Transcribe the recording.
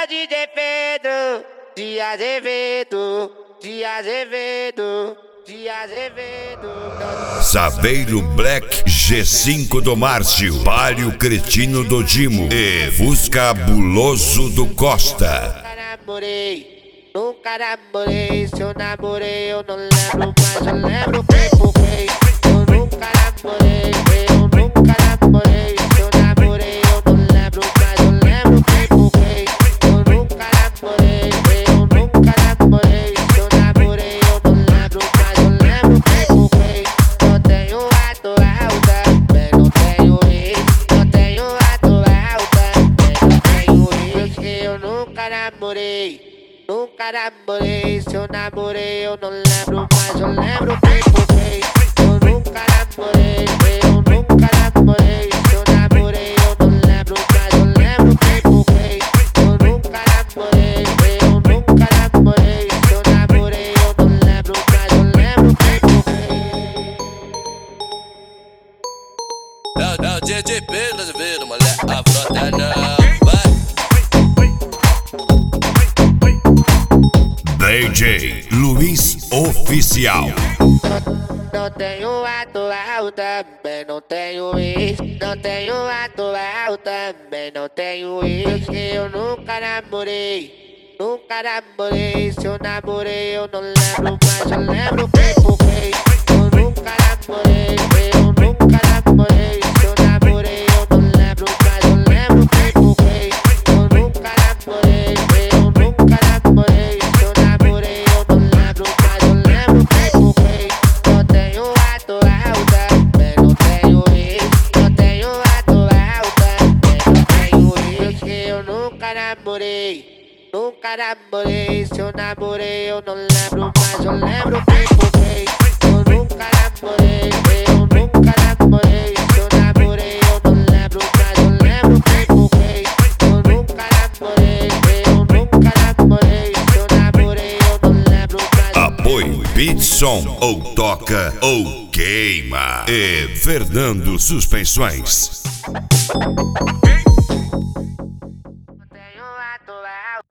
é DJ Pedro, de Azevedo, de Azevedo, de Azevedo. Saveiro Black G5 do Márcio, Palio Cretino do Dimo e Fusca Buloso do Costa. Nunca namorei, se eu namorei eu não lembro, mas eu lembro quem foi. Eu nunca namorei, eu nunca namorei, se eu namorei eu não lembro, mas eu lembro quem foi. Eu nunca namorei, eu nunca namorei, se eu namorei eu não lembro, mas eu lembro quem foi. Eu tenho ato alta, mas não tenho isso. Eu tenho ato alta, mas não tenho isso. Que eu nunca namorei. Nunca namorei, se eu namorei eu não lembro, mas eu lembro quem foi. Eu nunca namorei, eu nunca namorei, se eu namorei eu não lembro, mas eu lembro quem foi. Eu nunca namorei, eu nunca namorei, se eu namorei eu não lembro, mas eu lembro quem foi. É o DJ Pedro Azevedo, moleque, a frota não vai. DJ Luiz Oficial. Não tenho ato alta, também não tenho isso. Não tenho ato alta, também não tenho isso. Que eu nunca namorei, nunca namorei. Se eu namorei eu não lembro, mas eu lembro quem foi. Eu nunca namorei, eu nunca namorei. Se eu namorei eu não lembro, mas eu lembro quem foi. Eu nunca namorei, eu nunca namorei. Se eu namorei eu não lembro, mas eu lembro quem foi. Eu tenho ato alta, mas não tenho isso. Eu tenho ato alta, mas não tenho isso. Que eu nunca namorei, nunca namorei. Se eu namorei eu não lembro, mas eu lembro quem foi. Eu nunca namorei, eu nunca namorei. Se eu namorei eu não lembro, mas eu lembro quem foi. Eu nunca namorei, eu nunca namorei. Se eu namorei eu não lembro, mas Apoio Bitson, ou toca ou queima. E Fernando Suspensões.